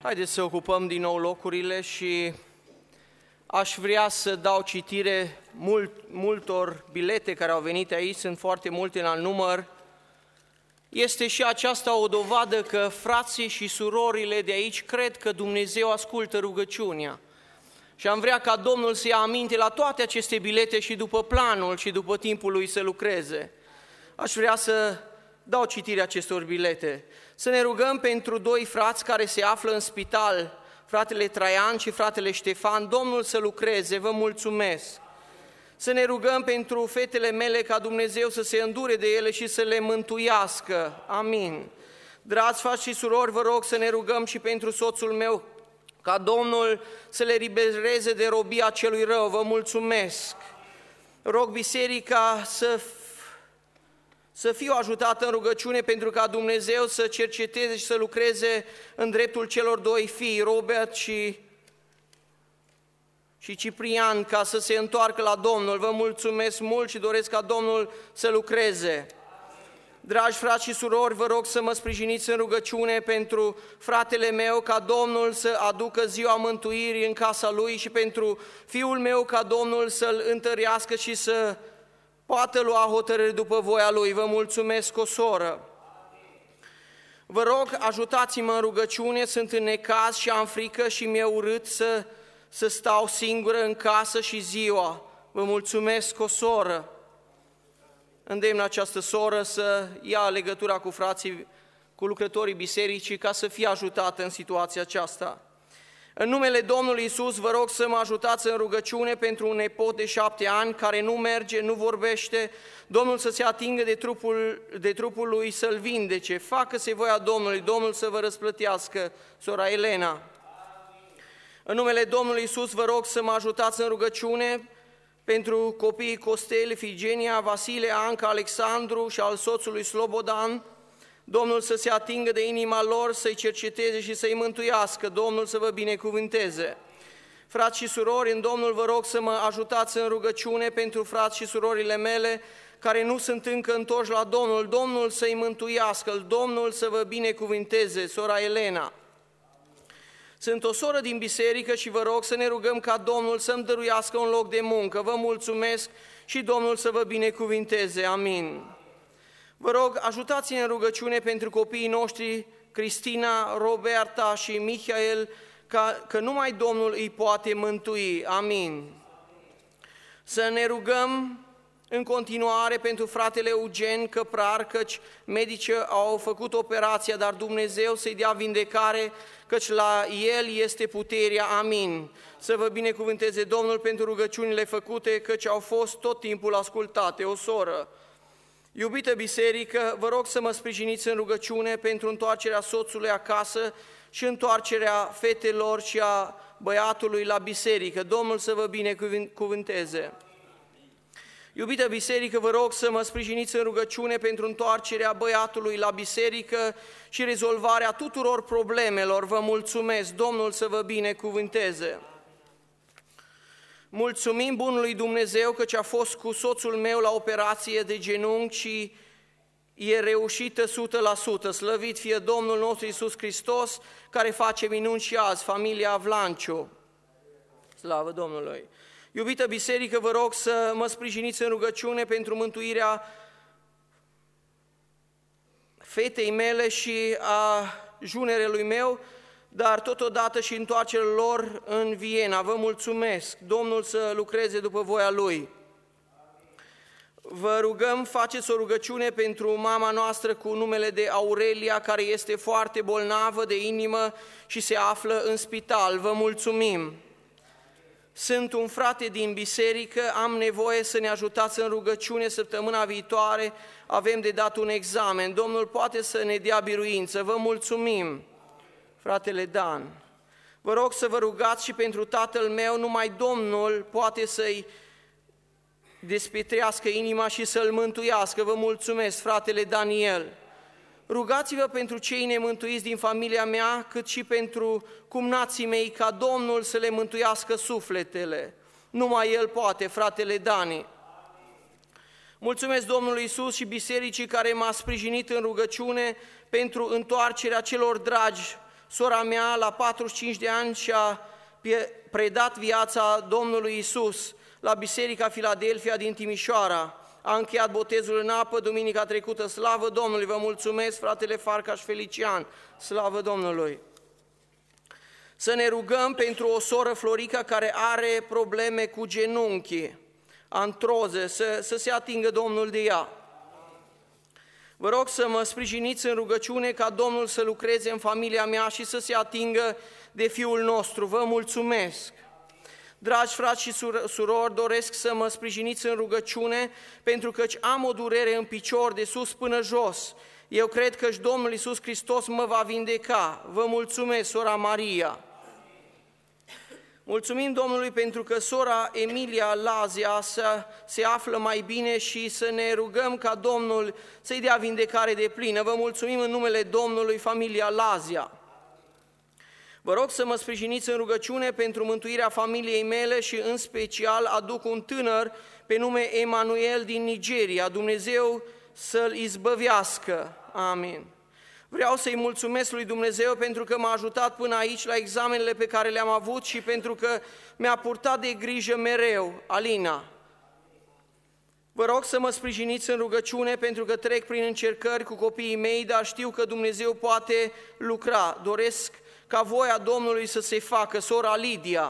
Haideți să ocupăm din nou locurile și aș vrea să dau citire multor bilete care au venit aici, sunt foarte multe la număr. Este și aceasta o dovadă că frații și surorile de aici cred că Dumnezeu ascultă rugăciunea. Și am vrea ca Domnul să ia aminte la toate aceste bilete și după planul și după timpul lui să lucreze. Aș vrea să dau citire acestor bilete. Să ne rugăm pentru doi frați care se află în spital, fratele Traian și fratele Ștefan, Domnul să lucreze, vă mulțumesc. Să ne rugăm pentru fetele mele ca Dumnezeu să se îndure de ele și să le mântuiască. Amin. Dragi frați și surori, vă rog să ne rugăm și pentru soțul meu, ca Domnul să le elibereze de robia celui rău. Vă mulțumesc. Rog biserica să fiu ajutată în rugăciune pentru ca Dumnezeu să cerceteze și să lucreze în dreptul celor doi fii, Robert și Ciprian, ca să se întoarcă la Domnul. Vă mulțumesc mult și doresc ca Domnul să lucreze. Dragi frați și surori, vă rog să mă sprijiniți în rugăciune pentru fratele meu, ca Domnul să aducă ziua mântuirii în casa lui și pentru fiul meu, ca Domnul să-l întărească și să poată lua hotărâri după voia lui. Vă mulțumesc, o soră. Vă rog, ajutați-mă în rugăciune, sunt în necaz și am frică și mi-e urât să stau singură în casă și ziua. Vă mulțumesc, o soră. Îndemn această soră să ia legătura cu frații, cu lucrătorii bisericii, ca să fie ajutată în situația aceasta. În numele Domnului Iisus, vă rog să mă ajutați în rugăciune pentru un nepot de 7 ani care nu merge, nu vorbește, Domnul să se atingă de trupul lui, să-l vindece. Facă-se voia Domnului, Domnul să vă răsplătească, sora Elena. În numele Domnului Iisus, vă rog să mă ajutați în rugăciune pentru copiii Costel, Figenia, Vasile, Anca, Alexandru și al soțului Slobodan, Domnul să se atingă de inima lor, să-i cerceteze și să-i mântuiască, Domnul să vă binecuvânteze. Frați și surori, în Domnul vă rog să mă ajutați în rugăciune pentru frați și surorile mele care nu sunt încă întorși la Domnul, Domnul să-i mântuiască, Domnul să vă binecuvânteze, sora Elena. Sunt o soră din biserică și vă rog să ne rugăm ca Domnul să-mi dăruiască un loc de muncă. Vă mulțumesc și Domnul să vă binecuvânteze. Amin. Vă rog, ajutați-ne în rugăciune pentru copiii noștri, Cristina, Roberta și Michael, că numai Domnul îi poate mântui. Amin. Să ne rugăm în continuare pentru fratele Eugen Căprar, căci medicii au făcut operația, dar Dumnezeu să-i dea vindecare, căci la el este puterea. Amin. Să vă binecuvânteze Domnul pentru rugăciunile făcute, căci au fost tot timpul ascultate. O soră. Iubită biserică, vă rog să mă sprijiniți în rugăciune pentru întoarcerea soțului acasă și întoarcerea fetelor și a băiatului la biserică. Domnul să vă binecuvânteze. Iubită biserică, vă rog să mă sprijiniți în rugăciune pentru întoarcerea băiatului la biserică și rezolvarea tuturor problemelor. Vă mulțumesc, Domnul să vă binecuvânteze. Mulțumim bunului Dumnezeu căci a fost cu soțul meu la operație de genunchi și e reușită 100%. Slăvit fie Domnul nostru Iisus Hristos, care face minuni și azi, familia Vlanciu. Slavă Domnului! Iubită biserică, vă rog să mă sprijiniți în rugăciune pentru mântuirea fetei mele și a junerelui meu, dar totodată și întoarcerea lor în Viena. Vă mulțumesc, Domnul să lucreze după voia Lui. Vă rugăm, faceți o rugăciune pentru mama noastră cu numele de Aurelia, care este foarte bolnavă de inimă și se află în spital. Vă mulțumim. Sunt un frate din biserică, am nevoie să ne ajutați în rugăciune săptămâna viitoare, avem de dat un examen. Domnul poate să ne dea biruință. Vă mulțumim. Fratele Dan, vă rog să vă rugați și pentru tatăl meu, numai Domnul poate să-i despetrească inima și să-l mântuiască. Vă mulțumesc, fratele Daniel. Rugați-vă pentru cei nemântuiți din familia mea, cât și pentru cumnații mei, ca Domnul să le mântuiască sufletele. Numai El poate, fratele Dani. Mulțumesc Domnului Iisus și bisericii care m-a sprijinit în rugăciune pentru întoarcerea celor dragi sora mea la 45 de ani și-a predat viața Domnului Isus la Biserica Filadelfia din Timișoara. A încheiat botezul în apă duminica trecută, slavă Domnului, vă mulțumesc, fratele Farcaș Felician, slavă Domnului. Să ne rugăm pentru o soră Florica care are probleme cu genunchii, antroze, să se atingă Domnul de ea. Vă rog să mă sprijiniți în rugăciune ca Domnul să lucreze în familia mea și să se atingă de fiul nostru. Vă mulțumesc! Dragi frați și surori, doresc să mă sprijiniți în rugăciune pentru că am o durere în picior de sus până jos. Eu cred că și Domnul Iisus Hristos mă va vindeca. Vă mulțumesc, sora Maria! Mulțumim Domnului pentru că sora Emilia Lazia se află mai bine și să ne rugăm ca Domnul să-i dea vindecare deplină. Vă mulțumim în numele Domnului, familia Lazia. Vă rog să mă sprijiniți în rugăciune pentru mântuirea familiei mele și în special aduc un tânăr pe nume Emanuel din Nigeria. Dumnezeu să-l izbăvească. Amin. Vreau să-i mulțumesc lui Dumnezeu pentru că m-a ajutat până aici la examenele pe care le-am avut și pentru că mi-a purtat de grijă mereu, Alina. Vă rog să mă sprijiniți în rugăciune pentru că trec prin încercări cu copiii mei, dar știu că Dumnezeu poate lucra. Doresc ca voia Domnului să se facă, sora Lidia.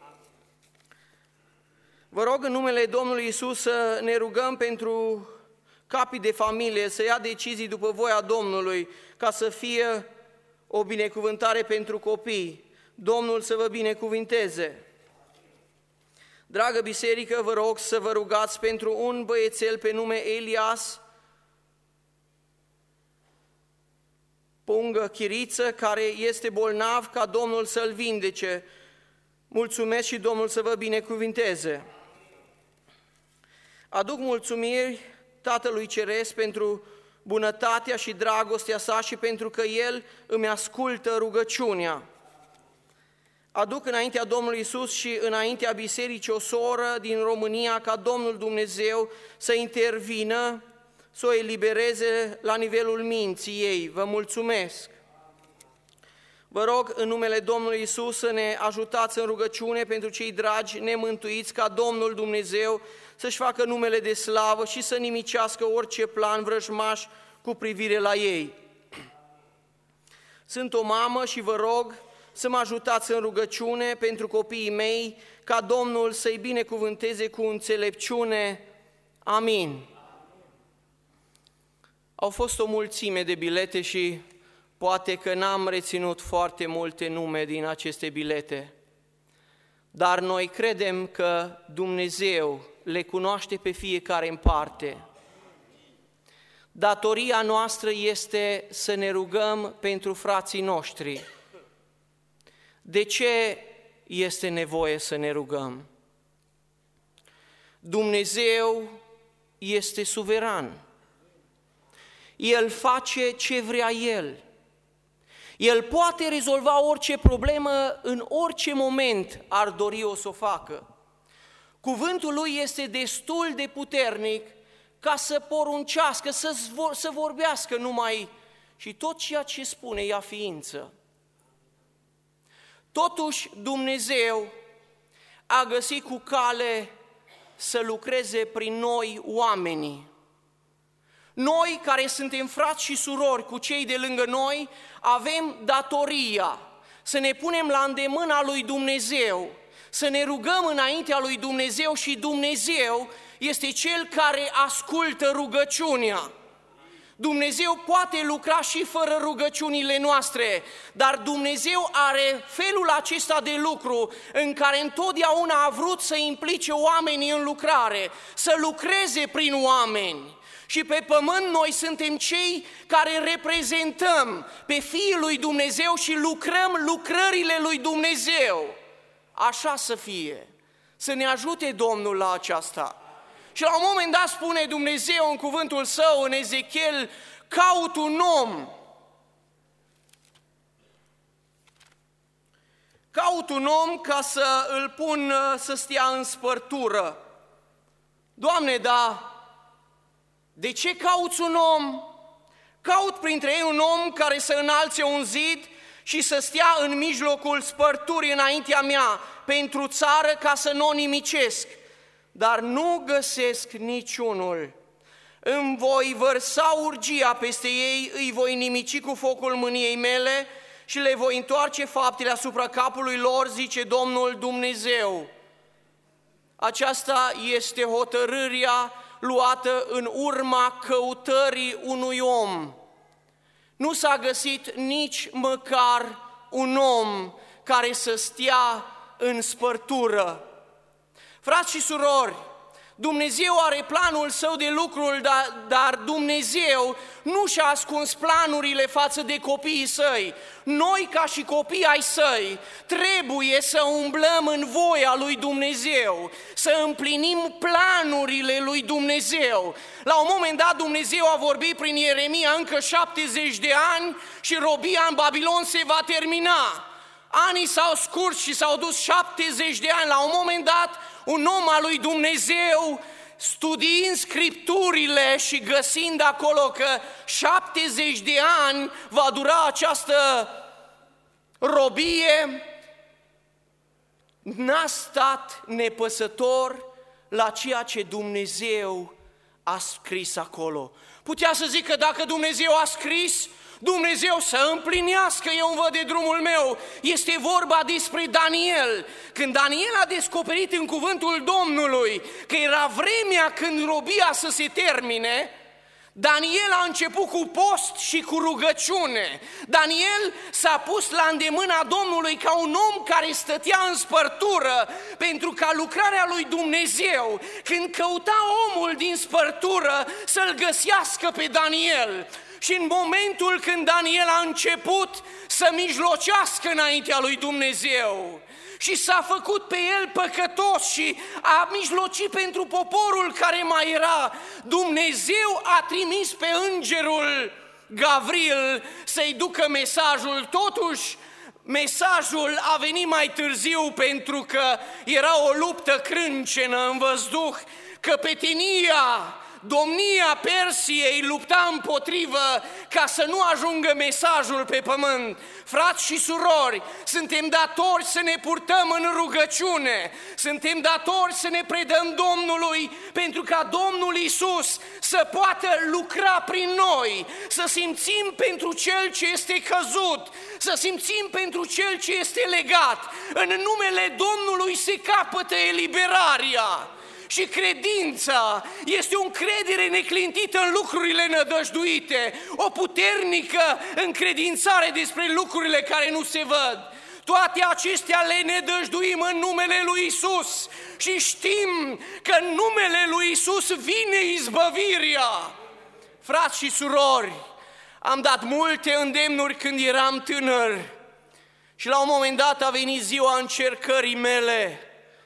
Vă rog în numele Domnului Iisus să ne rugăm pentru capii de familie, să ia decizii după voia Domnului, ca să fie o binecuvântare pentru copii. Domnul să vă binecuvinteze. Dragă biserică, vă rog să vă rugați pentru un băiețel pe nume Elias Pungă Chiriță, care este bolnav, ca Domnul să-l vindece. Mulțumesc și Domnul să vă binecuvinteze. Aduc mulțumiri Tatălui Ceresc pentru bunătatea și dragostea sa și pentru că El îmi ascultă rugăciunea. Aduc înaintea Domnului Iisus și înaintea bisericii o soră din România ca Domnul Dumnezeu să intervină, să o elibereze la nivelul minții ei. Vă mulțumesc! Vă rog în numele Domnului Iisus să ne ajutați în rugăciune pentru cei dragi nemântuiți, ca Domnul Dumnezeu să-și facă numele de slavă și să nimicească orice plan vrăjmaș cu privire la ei. Sunt o mamă și vă rog să mă ajutați în rugăciune pentru copiii mei, ca Domnul să-i binecuvânteze cu înțelepciune. Amin. Au fost o mulțime de bilete și poate că n-am reținut foarte multe nume din aceste bilete, dar noi credem că Dumnezeu le cunoaște pe fiecare în parte. Datoria noastră este să ne rugăm pentru frații noștri. De ce este nevoie să ne rugăm? Dumnezeu este suveran. El face ce vrea El. El poate rezolva orice problemă în orice moment ar dori-o să o facă. Cuvântul Lui este destul de puternic ca să poruncească, să vorbească numai și tot ceea ce spune ia ființă. Totuși Dumnezeu a găsit cu cale să lucreze prin noi oamenii. Noi care suntem frați și surori cu cei de lângă noi, avem datoria să ne punem la îndemâna lui Dumnezeu, să ne rugăm înaintea lui Dumnezeu și Dumnezeu este Cel care ascultă rugăciunea. Dumnezeu poate lucra și fără rugăciunile noastre, dar Dumnezeu are felul acesta de lucru în care întotdeauna a vrut să implice oamenii în lucrare, să lucreze prin oameni. Și pe pământ noi suntem cei care reprezentăm pe Fiul lui Dumnezeu și lucrăm lucrările lui Dumnezeu. Așa să fie, să ne ajute Domnul la aceasta. Și la un moment dat spune Dumnezeu în cuvântul Său, în Ezechiel, caut un om. Caut un om ca să îl pun să stea în spărtură. Doamne, da, de ce cauți un om? Caut printre ei un om care să înalțe un zid și să stea în mijlocul spărturii înaintea mea pentru țară ca să nu o nimicesc, dar nu găsesc niciunul. Îmi voi vărsa urgia peste ei, îi voi nimici cu focul mâniei mele și le voi întoarce faptele asupra capului lor, zice Domnul Dumnezeu. Aceasta este hotărârea luată în urma căutării unui om. Nu s-a găsit nici măcar un om care să stea în spărtură. Frați și surori, Dumnezeu are planul său de lucruri, dar Dumnezeu nu și-a ascuns planurile față de copiii săi. Noi, ca și copii ai săi, trebuie să umblăm în voia lui Dumnezeu, să împlinim planurile lui Dumnezeu. La un moment dat Dumnezeu a vorbit prin Ieremia: încă 70 de ani și robia în Babilon se va termina. Anii s-au scurs și s-au dus 70 de ani. La un moment dat, un om al lui Dumnezeu, studiind Scripturile și găsind acolo că 70 de ani va dura această robie, n-a stat nepăsător la ceea ce Dumnezeu a scris acolo. Putea să zică: dacă Dumnezeu a scris, Dumnezeu să împlinească, eu îmi văd de drumul meu. Este vorba despre Daniel. Când Daniel a descoperit în cuvântul Domnului că era vremea când robia să se termine, Daniel a început cu post și cu rugăciune. Daniel s-a pus la îndemâna Domnului ca un om care stătea în spărtură pentru ca lucrarea lui Dumnezeu, când căuta omul din spărtură, să-l găsească pe Daniel. Și în momentul când Daniel a început să mijlocească înaintea lui Dumnezeu și s-a făcut pe el păcătos și a mijlocit pentru poporul care mai era, Dumnezeu a trimis pe îngerul Gavril să-i ducă mesajul. Totuși, mesajul a venit mai târziu pentru că era o luptă crâncenă în văzduh, căpetenia, domnia Persiei lupta împotrivă ca să nu ajungă mesajul pe pământ. Frați și surori, suntem datori să ne purtăm în rugăciune, suntem datori să ne predăm Domnului pentru ca Domnul Iisus să poată lucra prin noi, să simțim pentru cel ce este căzut, să simțim pentru cel ce este legat. În numele Domnului se capătă eliberarea. Și credința este o încredere neclintită în lucrurile nădăjduite, o puternică încredințare despre lucrurile care nu se văd. Toate acestea le nădăjduim în numele lui Iisus și știm că în numele lui Iisus vine izbăvirea. Frați și surori, am dat multe îndemnuri când eram tânăr și la un moment dat a venit ziua încercării mele.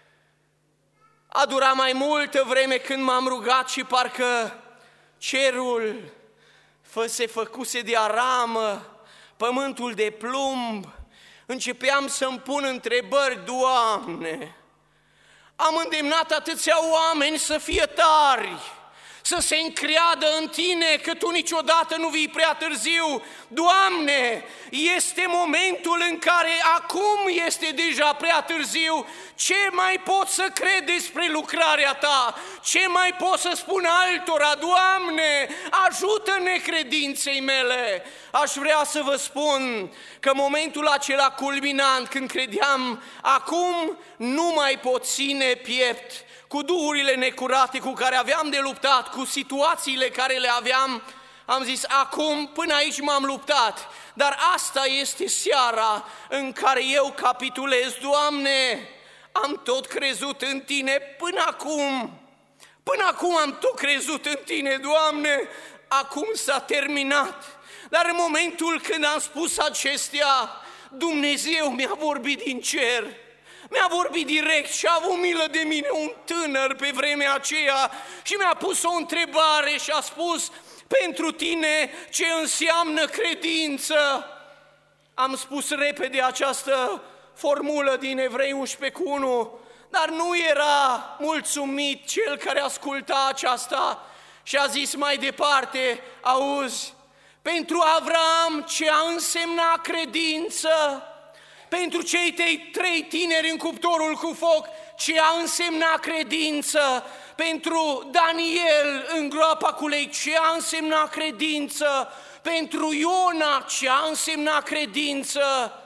A durat mai multă vreme când m-am rugat și parcă cerul se făcuse de aramă, pământul de plumb. Începeam să-mi pun întrebări: Doamne, am îndemnat atâția oameni să fie tari, să se încreadă în Tine, că Tu niciodată nu vii prea târziu. Doamne, este momentul în care acum este deja prea târziu. Ce mai pot să cred despre lucrarea Ta? Ce mai pot să spun altora? Doamne, ajută necredinței mele! Aș vrea să vă spun că momentul acela culminant, când credeam acum nu mai pot ține piept cu duhurile necurate cu care aveam de luptat, cu situațiile care le aveam, am zis: acum, până aici m-am luptat, dar asta este seara în care eu capitulez. Doamne, am tot crezut în Tine până acum am tot crezut în Tine, Doamne, acum s-a terminat. Dar în momentul când am spus acestea, Dumnezeu mi-a vorbit din cer. Mi-a vorbit direct și a avut milă de mine, un tânăr pe vremea aceea, și mi-a pus o întrebare și a spus: pentru tine ce înseamnă credință? Am spus repede această formulă din Evrei 11:1, dar nu era mulțumit cel care asculta aceasta și a zis mai departe: auzi, Pentru Avram ce a însemnat credință, pentru cei 3 tineri în cuptorul cu foc ce a însemnat credință, pentru Daniel în groapa cu lei ce a însemnat credință, pentru Iona ce a însemnat credință.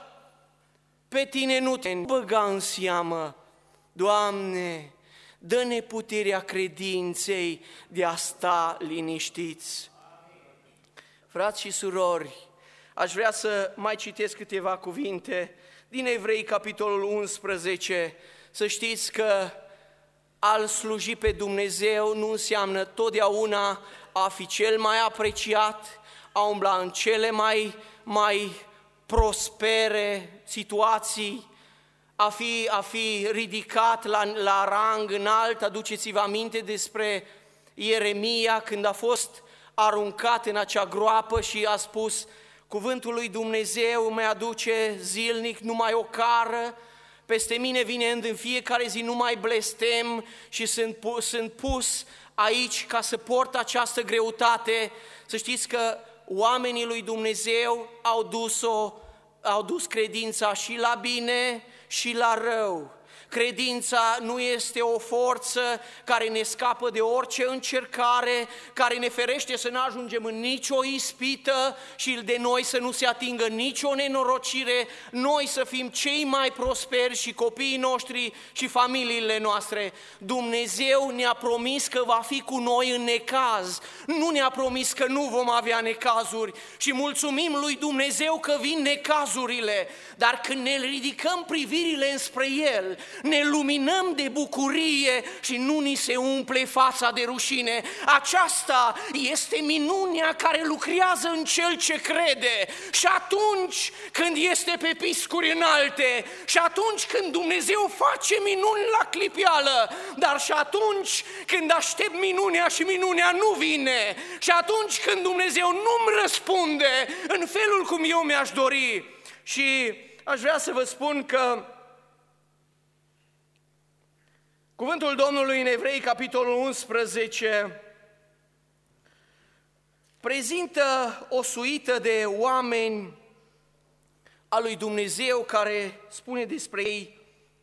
Pe tine nu te băga în seamă. Doamne, dă-ne puterea credinței de a sta liniștiți. Frați și surori, aș vrea să mai citesc câteva cuvinte din Evrei, capitolul 11. Să știți că a-L sluji pe Dumnezeu nu înseamnă totdeauna a fi cel mai apreciat, a umbla în cele mai prospere situații, a fi ridicat la rang înalt. Aduceți-vă aminte despre Ieremia când a fost aruncat în acea groapă și a spus: cuvântul lui Dumnezeu îmi aduce zilnic numai o cară, peste mine vine în fiecare zi numai blestem și sunt pus aici ca să port această greutate. Să știți că oamenii lui Dumnezeu au dus credința și la bine și la rău. Credința nu este o forță care ne scapă de orice încercare, care ne ferește să nu ajungem în nicio ispită și de noi să nu se atingă nicio nenorocire, noi să fim cei mai prosperi și copiii noștri și familiile noastre. Dumnezeu ne-a promis că va fi cu noi în necaz, nu ne-a promis că nu vom avea necazuri și mulțumim lui Dumnezeu că vin necazurile, dar când ne ridicăm privirile înspre El, ne luminăm de bucurie și nu ni se umple fața de rușine. Aceasta este minunea care lucrează în cel ce crede. Și atunci când este pe piscuri înalte, și atunci când Dumnezeu face minuni la clipială, dar și atunci când aștept minunea și minunea nu vine, și atunci când Dumnezeu nu-mi răspunde în felul cum eu mi-aș dori. Și aș vrea să vă spun că cuvântul Domnului în Evrei, capitolul 11, prezintă o suită de oameni a lui Dumnezeu care spune despre ei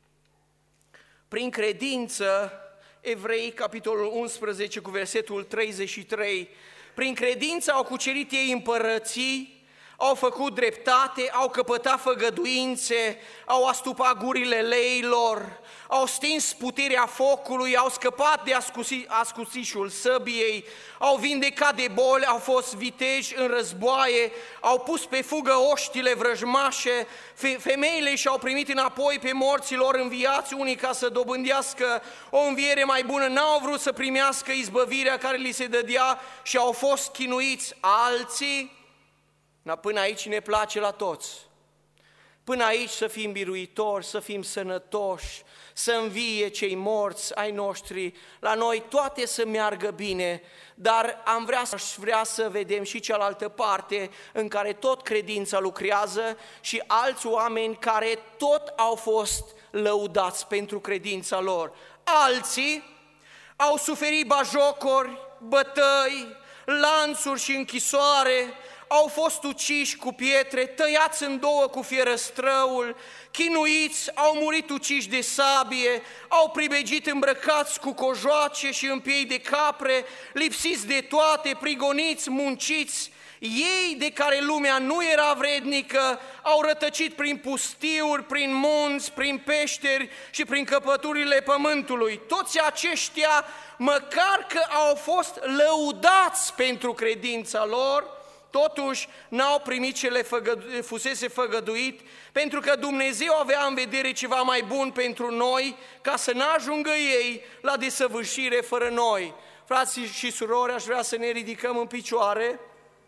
prin credință. Evrei, capitolul 11, cu versetul 33, prin credință au cucerit ei împărății, au făcut dreptate, au căpătat făgăduințe, au astupat gurile leilor, au stins puterea focului, au scăpat de ascuțișul săbiei, au vindecat de boli, au fost viteji în războaie, au pus pe fugă oștile vrăjmașe, femeile și-au primit înapoi pe morților înviați, unii ca să dobândească o înviere mai bună, n-au vrut să primească izbăvirea care li se dădea și au fost chinuiți. Alții, dar până aici ne place la toți. Până aici să fim biruitori, să fim sănătoși, să învie cei morți ai noștri, la noi toate să meargă bine, dar aș vrea să vedem și cealaltă parte în care tot credința lucrează și alți oameni care tot au fost lăudați pentru credința lor. Alții au suferit bajocori, bătăi, lanțuri și închisoare, au fost uciși cu pietre, tăiați în două cu fierăstrăul, chinuiți, au murit uciși de sabie, au pribegit îmbrăcați cu cojoace și în piei de capre, lipsiți de toate, prigoniți, munciți. Ei, de care lumea nu era vrednică, au rătăcit prin pustiuri, prin munți, prin peșteri și prin căpăturile pământului. Toți aceștia, măcar că au fost lăudați pentru credința lor, totuși n-au primit ce le fusese făgăduit, pentru că Dumnezeu avea în vedere ceva mai bun pentru noi, ca să n-ajungă ei la desăvârșire fără noi. Frați și surori, aș vrea să ne ridicăm în picioare.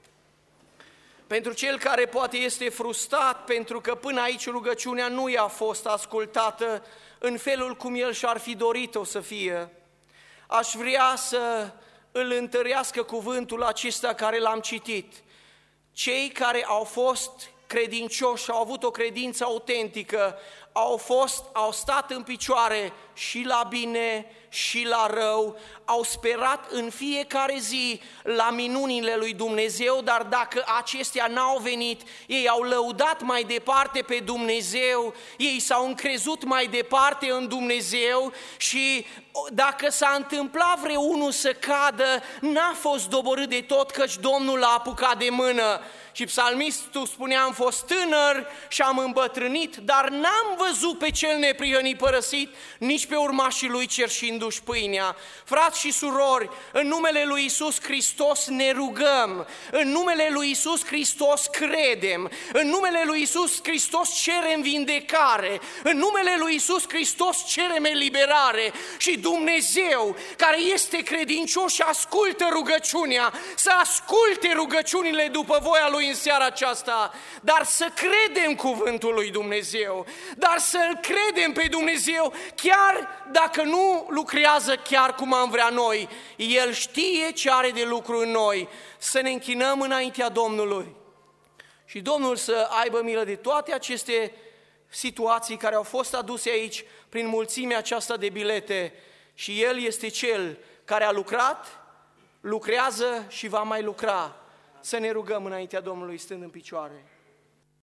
Pentru cel care poate este frustrat, pentru că până aici rugăciunea nu i-a fost ascultată în felul cum el și-ar fi dorit-o să fie, aș vrea să îl întărească cuvântul acesta care l-am citit. Cei care au fost credincioși, au avut o credință autentică, au stat în picioare și la bine și la rău, au sperat în fiecare zi la minunile lui Dumnezeu, dar dacă acestea n-au venit, ei au lăudat mai departe pe Dumnezeu, ei s-au încrezut mai departe în Dumnezeu și dacă s-a întâmplat vreunul să cadă, n-a fost doborât de tot, căci Domnul l-a apucat de mână. Și psalmistul spunea, am fost tânăr și am îmbătrânit, dar n-am văzut pe cel neprihănit părăsit, nici pe urmașii lui cerșindu-și pâinea. Frați și surori, în numele lui Iisus Hristos ne rugăm, în numele lui Iisus Hristos credem, în numele lui Iisus Hristos cerem vindecare, în numele lui Iisus Hristos cerem eliberare și Dumnezeu, care este credincios și ascultă rugăciunea, să asculte rugăciunile după voia lui în seara aceasta, dar să credem cuvântul lui Dumnezeu, dar să-L credem pe Dumnezeu, chiar dacă nu lucrează chiar cum am vrea noi. El știe ce are de lucru în noi. Să ne închinăm înaintea Domnului și Domnul să aibă milă de toate aceste situații care au fost aduse aici prin mulțimea aceasta de bilete și El este Cel care a lucrat, lucrează și va mai lucra. Să ne rugăm înaintea Domnului stând în picioare.